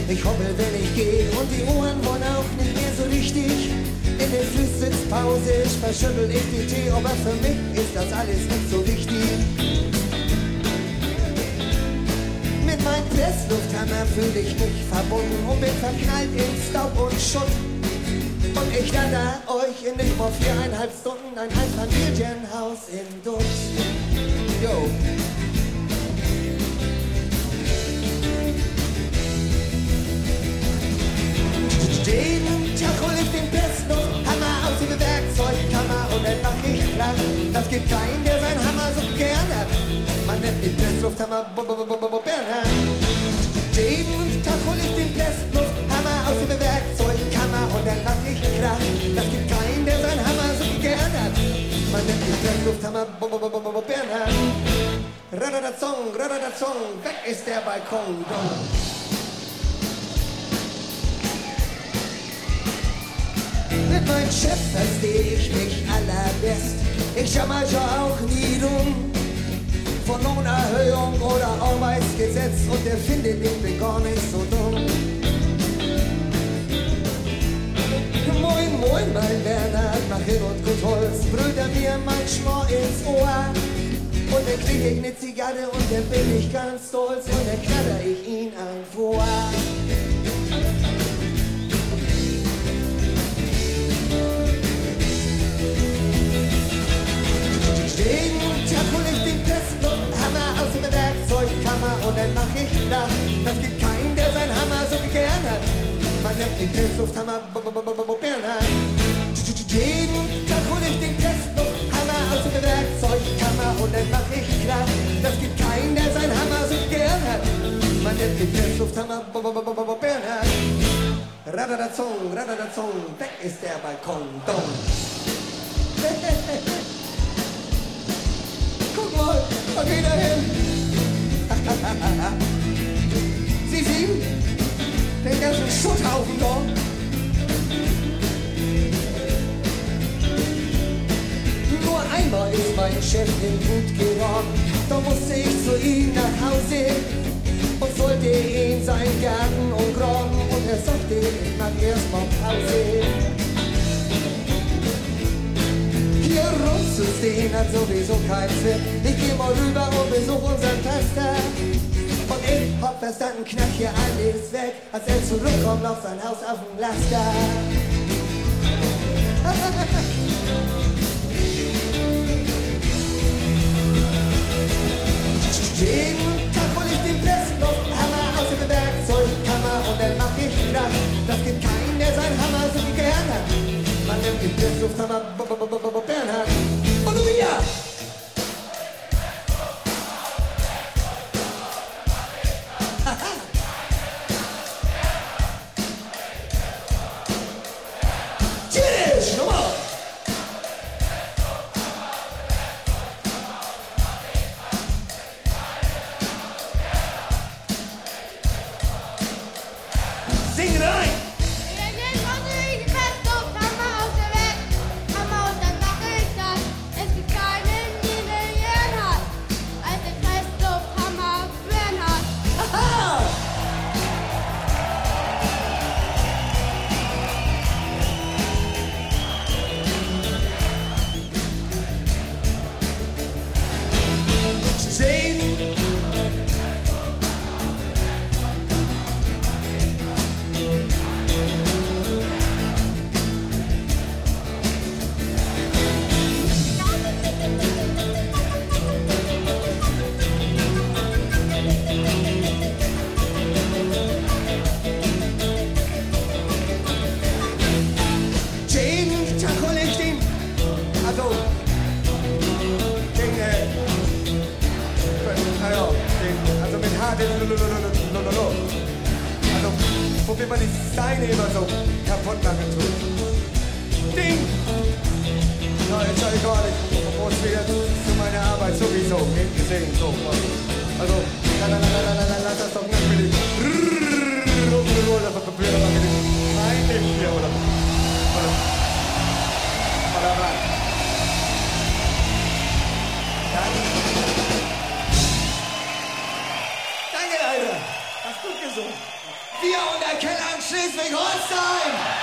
Ich hoppel, wenn ich geh und die Ohren wollen auch nicht mehr so richtig. In der Frühsitzpause verschüttel ich die Tee, aber für mich ist das alles nicht so wichtig. Mit meinem Presslufthammer fühl ich mich verbunden und bin verknallt in Staub und Schutt. Und ich lade euch in nicht mal 4,5 Stunden ein Einfamilienhaus in Dunst. Yo. Jeden Tag hol ich den Presslufthammer aus der Werkzeugkammer und dann mach ich klar, das gibt keinen, der seinen Hammer so gern hat. Man nennt den Presslufthammer Bernhard. Jeden Tag hol ich den Presslufthammer aus der Werkzeugkammer und dann mach ich klar, das gibt keinen, der seinen Hammer so gern hat. Man nennt den Presslufthammer Bernhard. Radadazong, weg ist der Balkon. Mit meinem Chef versteh ich mich allerbest. Ich jammer ja auch nie rum von Lohnerhöhung oder Arbeitsgesetz und der findet, ich bin gar nicht so dumm. Moin, moin, mein Bernhard, mach hin und gut Holz, brüllt er mir manchmal ins Ohr. Und dann krieg ich ne Zigarre und dann bin ich ganz stolz und dann knatter ich ihn ein vor. Jeden Tag hol ich den Presslufthammer aus der Werkzeugkammer und dann mach ich klar, das gibt keinen, der seinen Hammer so gern hat. Man nennt den Presslufthammer Bernhard. Jeden Tag hol ich den Presslufthammer aus der Werkzeugkammer und dann mach ich klar, das gibt keinen, der seinen Hammer so gern hat. Man nennt den Presslufthammer Bernhard. Radadazong, weg ist der Balkon. Guck mal, da geht er hin. Sie sehen den ganzen Schutthaufen da. Nur einmal ist mein Chef in Wut geraten. Da musste ich zu ihm nach Hause und sollte ihn seinen Garten umgraben. Und er sagte, ich mach erst mal Pause. Hier rumzustehen hat sowieso keinen Sinn. Ich geh mal rüber und besuch unseren Pastor. Und ich hab verstanden, knack hier alles weg, als er zurückkommt auf sein Haus auf dem Laster. Jeden Tag hol ich den Presslufthammer aus der Werkzeugkammer und dann mach ich klar, das gibt keinen, der seinen Hammer so gern hat. Man nennt den Presslufthammer Bernhard. Und du wieder! Tschüss, nochmal! Sing rein! Also, wofür man die Steine immer so kaputt machen tut. Ding! Ja, jetzt sag ich gar nicht, bevor es wieder zu meiner Arbeit sowieso geht gesehen. So, also, lass das doch nicht mit dem Nein, nicht hier, oder? Oder was? Danke, Alter! Hast gut gesungen. Wir und der Keller in Schleswig-Holstein.